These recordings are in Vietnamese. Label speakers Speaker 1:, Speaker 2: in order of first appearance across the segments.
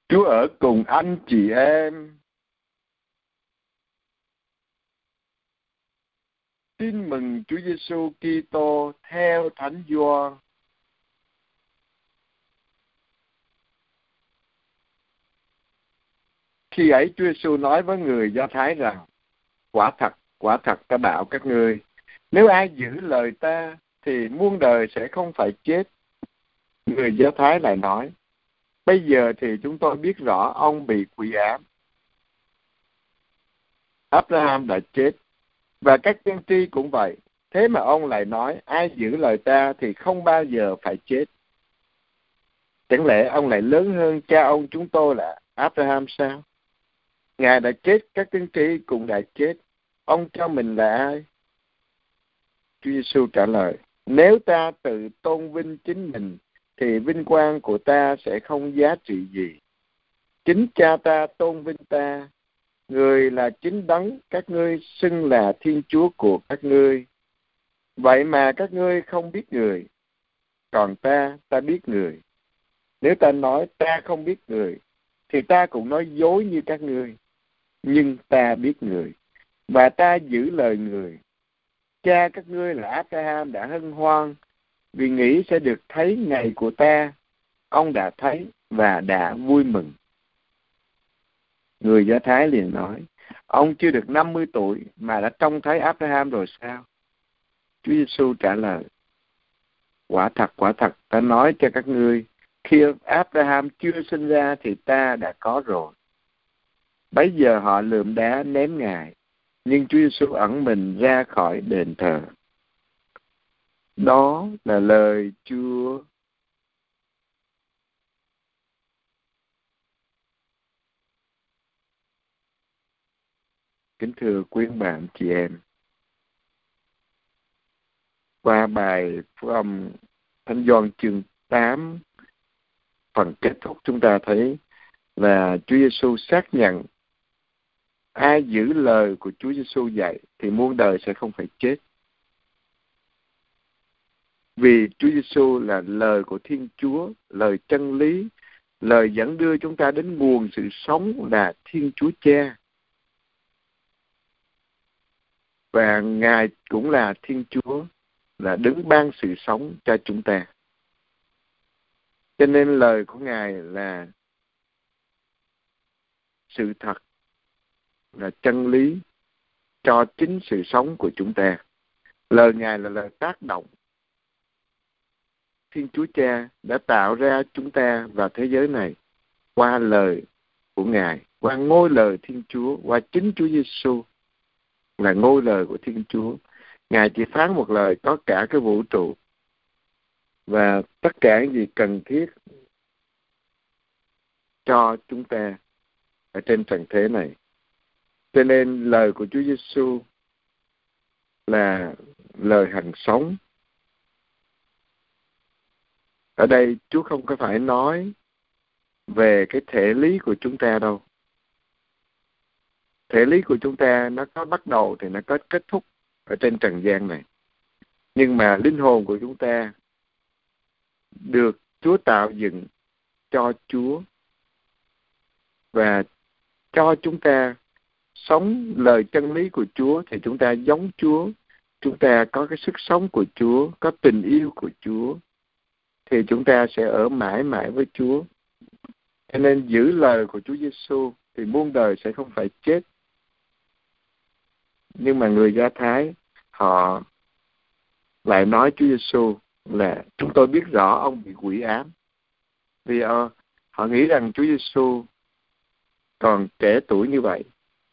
Speaker 1: Chúa ở cùng anh chị em. Tin mừng Chúa Giêsu Kitô theo Thánh Gioan. Khi ấy Chúa Giêsu nói với người Do Thái rằng: quả thật ta bảo các ngươi, nếu ai giữ lời ta thì muôn đời sẽ không phải chết. Người Do Thái lại nói: bây giờ thì chúng tôi biết rõ ông bị quỷ ám. Abraham đã chết, và các tiên tri cũng vậy. Thế mà ông lại nói ai giữ lời ta thì không bao giờ phải chết. Chẳng lẽ ông lại lớn hơn cha ông chúng tôi là Abraham sao? Ngài đã chết, các tiên tri cũng đã chết. Ông cho mình là ai? Chúa Giêsu trả lời: nếu ta tự tôn vinh chính mình thì vinh quang của ta sẽ không giá trị gì. Chính cha ta tôn vinh ta, người là chính đấng các ngươi xưng là Thiên Chúa của các ngươi. Vậy mà các ngươi không biết người, còn ta biết người. Nếu ta nói ta không biết người thì ta cũng nói dối như các ngươi. Nhưng ta biết người, và ta giữ lời người. Cha các ngươi là Abraham đã hân hoan vì nghĩ sẽ được thấy ngày của ta. Ông đã thấy và đã vui mừng. Người Do Thái liền nói: ông chưa được 50 tuổi mà đã trông thấy Abraham rồi sao? Chúa Giêsu trả lời: quả thật ta nói cho các ngươi, khi Abraham chưa sinh ra thì ta đã có rồi. Bấy giờ họ lượm đá ném Ngài, nhưng Chúa Giêsu ẩn mình ra khỏi đền thờ. Đó là lời Chúa. Kính thưa quý bạn chị em, qua bài phúc âm Thánh Gioan chương 8, phần kết thúc chúng ta thấy là Chúa Giêsu xác nhận ai giữ lời của Chúa Giêsu dạy thì muôn đời sẽ không phải chết. Vì Chúa Giêsu là lời của Thiên Chúa, lời chân lý, lời dẫn đưa chúng ta đến nguồn sự sống là Thiên Chúa Cha. Và Ngài cũng là Thiên Chúa, là đứng ban sự sống cho chúng ta. Cho nên lời của Ngài là sự thật, là chân lý cho chính sự sống của chúng ta. Lời Ngài là lời tác động. Thiên Chúa Cha đã tạo ra chúng ta và thế giới này qua lời của Ngài, qua ngôi lời Thiên Chúa, qua chính Chúa Giêsu là ngôi lời của Thiên Chúa. Ngài chỉ phán một lời có cả cái vũ trụ và tất cả những gì cần thiết cho chúng ta ở trên trần thế này. Cho nên lời của Chúa Giêsu là lời hằng sống. Ở đây Chúa không có phải nói về cái thể lý của chúng ta đâu. Thể lý của chúng ta nó có bắt đầu thì nó có kết thúc ở trên trần gian này. Nhưng mà linh hồn của chúng ta được Chúa tạo dựng cho Chúa và cho chúng ta sống lời chân lý của Chúa thì chúng ta giống Chúa. Chúng ta có cái sức sống của Chúa, có tình yêu của Chúa thì chúng ta sẽ ở mãi mãi với Chúa. Cho nên giữ lời của Chúa Giêsu thì muôn đời sẽ không phải chết. Nhưng mà người Do Thái họ lại nói Chúa Giêsu là chúng tôi biết rõ ông bị quỷ ám. Vì họ nghĩ rằng Chúa Giêsu còn trẻ tuổi như vậy,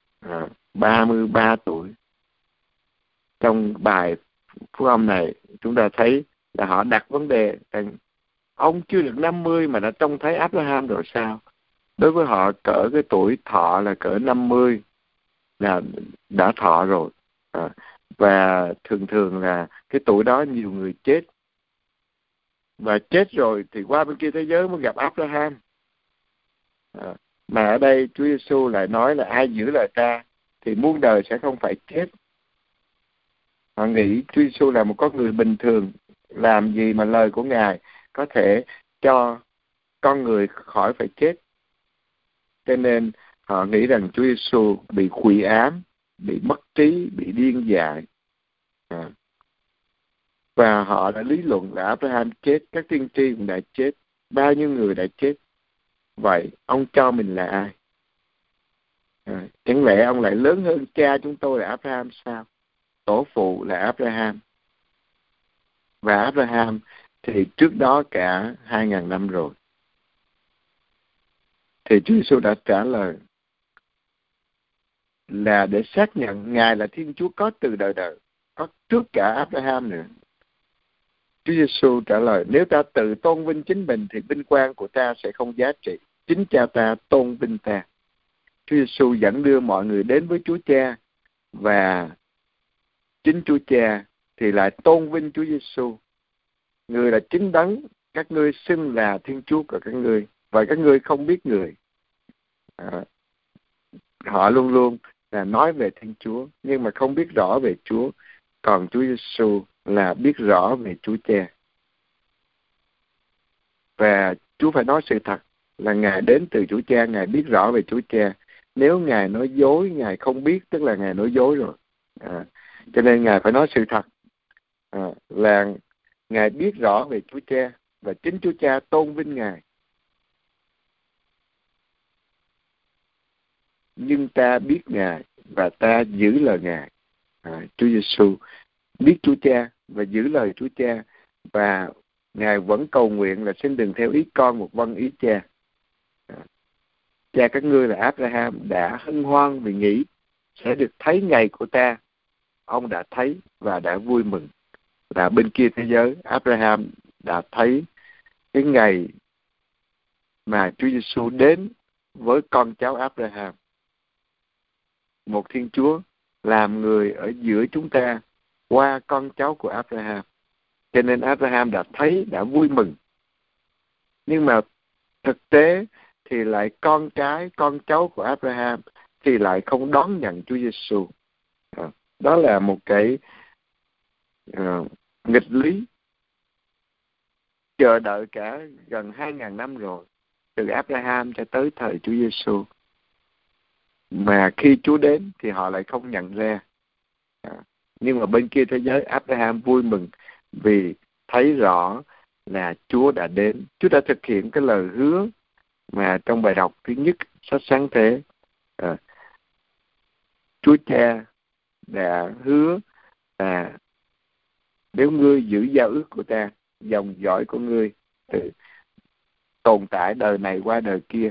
Speaker 1: 33 tuổi. Trong bài phúc âm này chúng ta thấy là họ đặt vấn đề rằng ông chưa được 50 mà đã trông thấy Abraham rồi sao? Đối với họ cỡ cái tuổi thọ là cỡ 50 là đã thọ rồi. Và thường là cái tuổi đó nhiều người chết. Và chết rồi thì qua bên kia thế giới mới gặp Abraham. Mà ở đây Chúa Giêsu lại nói là ai giữ lời ta thì muôn đời sẽ không phải chết. Họ nghĩ Chúa Giêsu là một con người bình thường, làm gì mà lời của Ngài có thể cho con người khỏi phải chết. cho nên họ nghĩ rằng Chúa Giêsu bị quỷ ám, bị mất trí, bị điên dại. Và họ đã lý luận là Abraham chết, các tiên tri cũng đã chết, bao nhiêu người đã chết. Vậy ông cho mình là ai? Chẳng lẽ ông lại lớn hơn cha chúng tôi là Abraham sao? Tổ phụ là Abraham. Và Abraham thì trước đó cả 2.000 năm rồi. Thì Chúa Giêsu đã trả lời là để xác nhận Ngài là Thiên Chúa có từ đời đời, có trước cả Abraham nữa. Chúa Giêsu trả lời, nếu ta tự tôn vinh chính mình thì vinh quang của ta sẽ không giá trị. Chính cha ta tôn vinh ta. Chúa Giêsu dẫn đưa mọi người đến với Chúa Cha, và chính Chúa Cha thì lại tôn vinh Chúa Giêsu. Người là chính đấng các ngươi xưng là Thiên Chúa của các ngươi, và các ngươi không biết người. Họ luôn luôn là nói về Thiên Chúa, nhưng mà không biết rõ về Chúa. Còn Chúa Giêsu là biết rõ về Chúa Cha. Và Chúa phải nói sự thật là Ngài đến từ Chúa Cha, Ngài biết rõ về Chúa Cha. Nếu Ngài nói dối, Ngài không biết, tức là Ngài nói dối rồi. Cho nên Ngài phải nói sự thật là Ngài biết rõ về Chúa Cha, và chính Chúa Cha tôn vinh Ngài. Nhưng ta biết Ngài và ta giữ lời Ngài. Chúa Giêsu biết Chúa Cha và giữ lời Chúa Cha, và Ngài vẫn cầu nguyện là xin đừng theo ý con một vâng ý Cha. Cha các ngươi là Abraham đã hân hoan vì nghĩ sẽ được thấy ngày của ta. Ông đã thấy và đã vui mừng. Là bên kia thế giới, Abraham đã thấy cái ngày mà Chúa Giêsu đến với con cháu Abraham. Một Thiên Chúa làm người ở giữa chúng ta qua con cháu của Abraham. Cho nên Abraham đã thấy, đã vui mừng. Nhưng mà thực tế thì lại con cháu của Abraham thì lại không đón nhận Chúa Giêsu. Đó là một cái nghịch lý. Chờ đợi cả gần 2.000 năm rồi, từ Abraham cho tới thời Chúa Giêsu, mà khi Chúa đến thì họ lại không nhận ra. Nhưng mà bên kia thế giới, Abraham vui mừng vì thấy rõ là Chúa đã đến. Chúa đã thực hiện cái lời hứa mà trong bài đọc thứ nhất sách Sáng Thế, Chúa Cha đã hứa là nếu ngươi giữ giao ước của ta, dòng dõi của ngươi từ tồn tại đời này qua đời kia,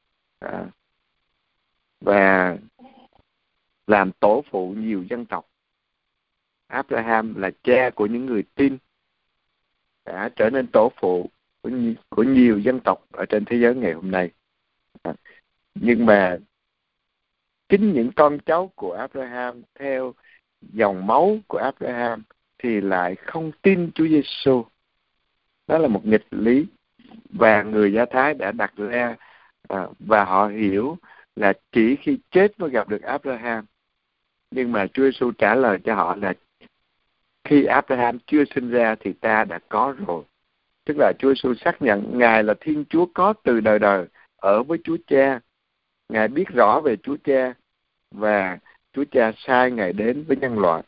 Speaker 1: và làm tổ phụ nhiều dân tộc. Abraham là cha của những người tin, đã trở nên tổ phụ của nhiều dân tộc ở trên thế giới ngày hôm nay. Nhưng mà chính những con cháu của Abraham theo dòng máu của Abraham thì lại không tin Chúa Giêsu. Đó là một nghịch lý, và người Do Thái đã đặt ra và họ hiểu là chỉ khi chết mới gặp được Abraham. Nhưng mà Chúa Giêsu trả lời cho họ là khi Abraham chưa sinh ra thì ta đã có rồi. Tức là Chúa Giêsu xác nhận Ngài là Thiên Chúa có từ đời đời, ở với Chúa Cha. Ngài biết rõ về Chúa Cha, và Chúa Cha sai Ngài đến với nhân loại.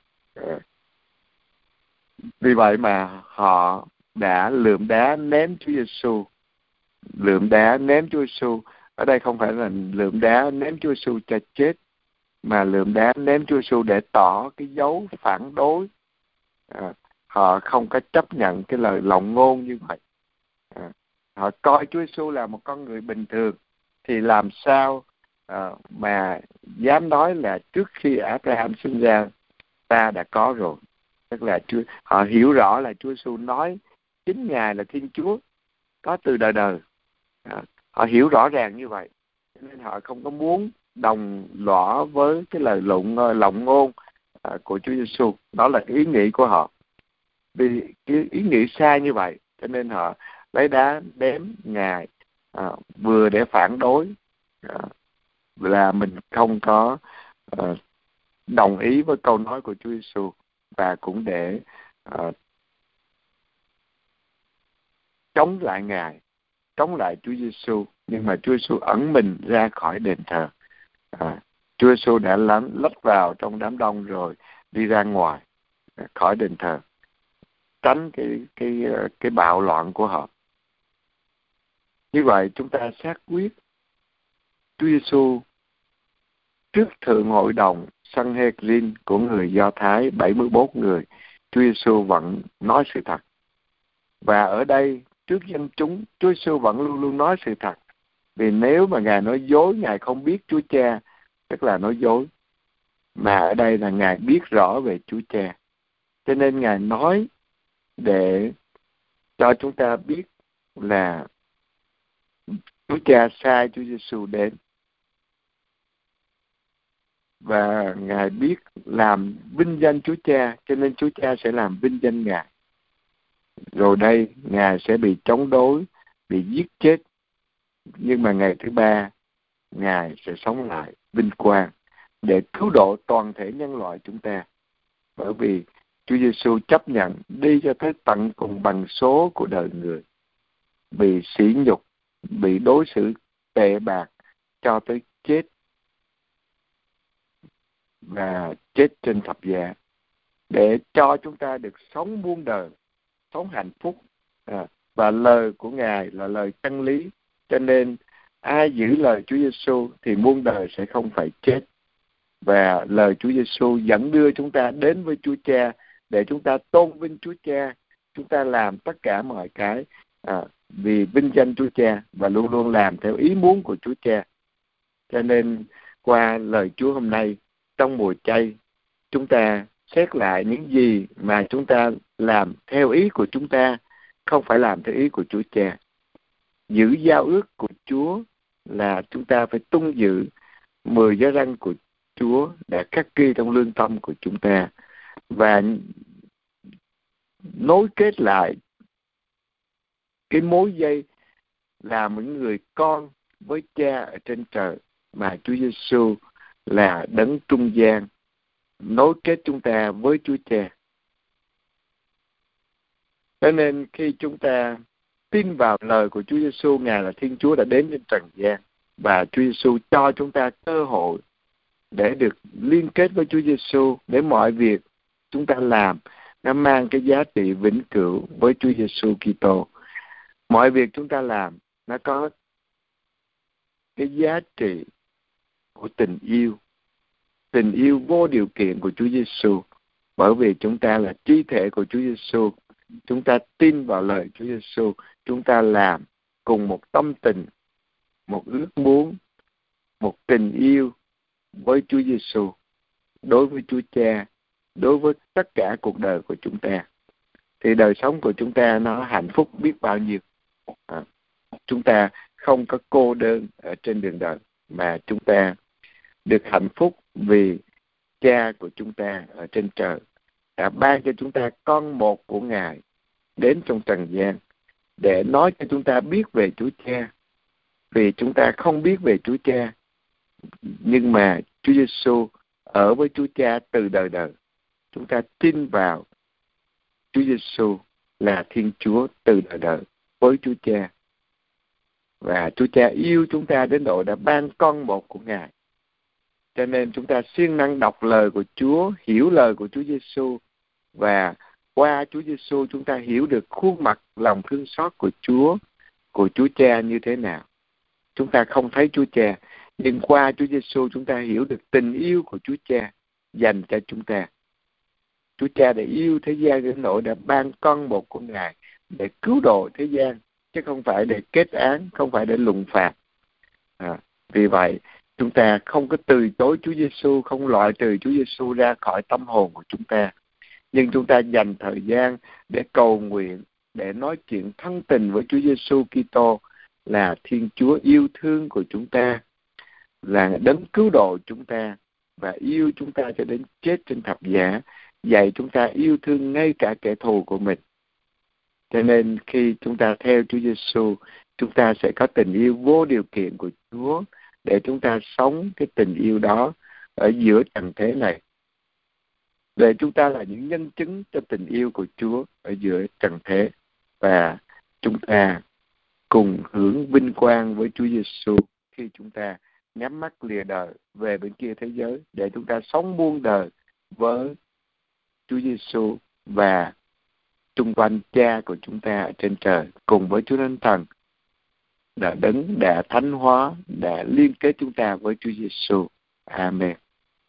Speaker 1: Vì vậy mà họ đã lượm đá ném Chúa Giêsu. Lượm đá ném Chúa Giêsu ở đây không phải là lượm đá ném Chúa Giêsu cho chết, mà lượm đá ném Chúa Giêsu để tỏ cái dấu phản đối. Họ không có chấp nhận cái lời lộng ngôn như vậy. Họ coi Chúa Giêsu là một con người bình thường, thì làm sao mà dám nói là trước khi Abraham sinh ra ta đã có rồi. Tức là họ hiểu rõ là Chúa Giêsu nói chính Ngài là Thiên Chúa có từ đời đời. Họ hiểu rõ ràng như vậy, nên họ không có muốn đồng lõa với cái lời lộng ngôn của Chúa Giêsu. Đó là cái ý nghĩ của họ. Vì cái ý nghĩ sai như vậy, cho nên họ lấy đá đếm Ngài vừa để phản đối là mình không có đồng ý với câu nói của Chúa Giêsu, và cũng để chống lại Ngài chống lại Chúa Giêsu, nhưng mà Chúa Giêsu ẩn mình ra khỏi đền thờ. Chúa Giêsu đã lách vào trong đám đông rồi đi ra ngoài khỏi đền thờ, tránh cái bạo loạn của họ. Như vậy chúng ta xác quyết Chúa Giêsu trước thượng hội đồng Sanhedrin của người Do Thái 74 người, Chúa Giêsu vẫn nói sự thật. Và ở đây trước dân chúng, Chúa Giêsu vẫn luôn luôn nói sự thật. Vì nếu mà Ngài nói dối, Ngài không biết Chúa Cha, tức là nói dối. Mà ở đây là Ngài biết rõ về Chúa Cha. Cho nên Ngài nói để cho chúng ta biết là Chúa Cha sai Chúa Giêsu đến. Và Ngài biết làm vinh danh Chúa Cha, cho nên Chúa Cha sẽ làm vinh danh Ngài. Rồi đây, Ngài sẽ bị chống đối, bị giết chết. Nhưng mà ngày thứ ba, Ngài sẽ sống lại vinh quang để cứu độ toàn thể nhân loại chúng ta. Bởi vì Chúa Giêsu chấp nhận đi cho tới tận cùng bằng số của đời người, bị sỉ nhục, bị đối xử tệ bạc cho tới chết, và chết trên thập giá, để cho chúng ta được sống muôn đời, sống hạnh phúc. Và lời của Ngài là lời chân lý, cho nên ai giữ lời Chúa Giêsu thì muôn đời sẽ không phải chết. Và lời Chúa Giêsu dẫn đưa chúng ta đến với Chúa Cha để chúng ta tôn vinh Chúa Cha. Chúng ta làm tất cả mọi cái vì vinh danh Chúa Cha và luôn luôn làm theo ý muốn của Chúa Cha. Cho nên qua lời Chúa hôm nay, trong mùa chay, chúng ta xét lại những gì mà chúng ta làm theo ý của chúng ta, không phải làm theo ý của Chúa Cha. Giữ giao ước của Chúa là chúng ta phải tuân giữ 10 giới răn của Chúa đã khắc ghi trong lương tâm của chúng ta, và nối kết lại cái mối dây là những người con với Cha ở trên trời, mà Chúa Giêsu là đấng trung gian nối kết chúng ta với Chúa Cha. Cho nên khi chúng ta tin vào lời của Chúa Giêsu, Ngài là Thiên Chúa đã đến trên trần gian, và Chúa Giêsu cho chúng ta cơ hội để được liên kết với Chúa Giêsu, để mọi việc chúng ta làm nó mang cái giá trị vĩnh cửu với Chúa Giêsu Kitô. Mọi việc chúng ta làm nó có cái giá trị của tình yêu vô điều kiện của Chúa Giêsu. Bởi vì chúng ta là chi thể của Chúa Giêsu, chúng ta tin vào lời Chúa Giêsu, chúng ta làm cùng một tâm tình, một ước muốn, một tình yêu với Chúa Giêsu, đối với Chúa Cha, đối với tất cả cuộc đời của chúng ta, thì đời sống của chúng ta nó hạnh phúc biết bao nhiêu. Chúng ta không có cô đơn ở trên đường đời, mà chúng ta được hạnh phúc vì Cha của chúng ta ở trên trời đã ban cho chúng ta con một của Ngài đến trong trần gian để nói cho chúng ta biết về Chúa Cha. Vì chúng ta không biết về Chúa Cha, nhưng mà Chúa Giêsu ở với Chúa Cha từ đời đời. Chúng ta tin vào Chúa Giêsu là Thiên Chúa từ đời đời với Chúa Cha. Và Chúa Cha yêu chúng ta đến độ đã ban con một của Ngài. Cho nên chúng ta siêng năng đọc lời của Chúa, hiểu lời của Chúa Giêsu, và qua Chúa Giêsu chúng ta hiểu được khuôn mặt lòng thương xót của Chúa Cha như thế nào. Chúng ta không thấy Chúa Cha, nhưng qua Chúa Giêsu chúng ta hiểu được tình yêu của Chúa Cha dành cho chúng ta. Chúa Cha đã yêu thế gian đến nỗi đã ban con một của Ngài để cứu độ thế gian, chứ không phải để kết án, không phải để lùng phạt. Vì vậy, chúng ta không có từ chối Chúa Giêsu, không loại trừ Chúa Giêsu ra khỏi tâm hồn của chúng ta. Nhưng chúng ta dành thời gian để cầu nguyện, để nói chuyện thân tình với Chúa Giêsu Kitô là Thiên Chúa yêu thương của chúng ta, là đấng cứu độ chúng ta và yêu chúng ta cho đến chết trên thập giá, dạy chúng ta yêu thương ngay cả kẻ thù của mình. Cho nên khi chúng ta theo Chúa Giêsu, chúng ta sẽ có tình yêu vô điều kiện của Chúa để chúng ta sống cái tình yêu đó ở giữa trần thế này. Để chúng ta là những nhân chứng cho tình yêu của Chúa ở giữa trần thế. Và chúng ta cùng hưởng vinh quang với Chúa Giêsu khi chúng ta nhắm mắt lìa đời về bên kia thế giới, để chúng ta sống muôn đời với Chúa Giêsu và chung quanh Cha của chúng ta ở trên trời, cùng với Chúa Thánh Thần đã đấng đã thánh hóa, đã liên kết chúng ta với Chúa Giêsu. Amen.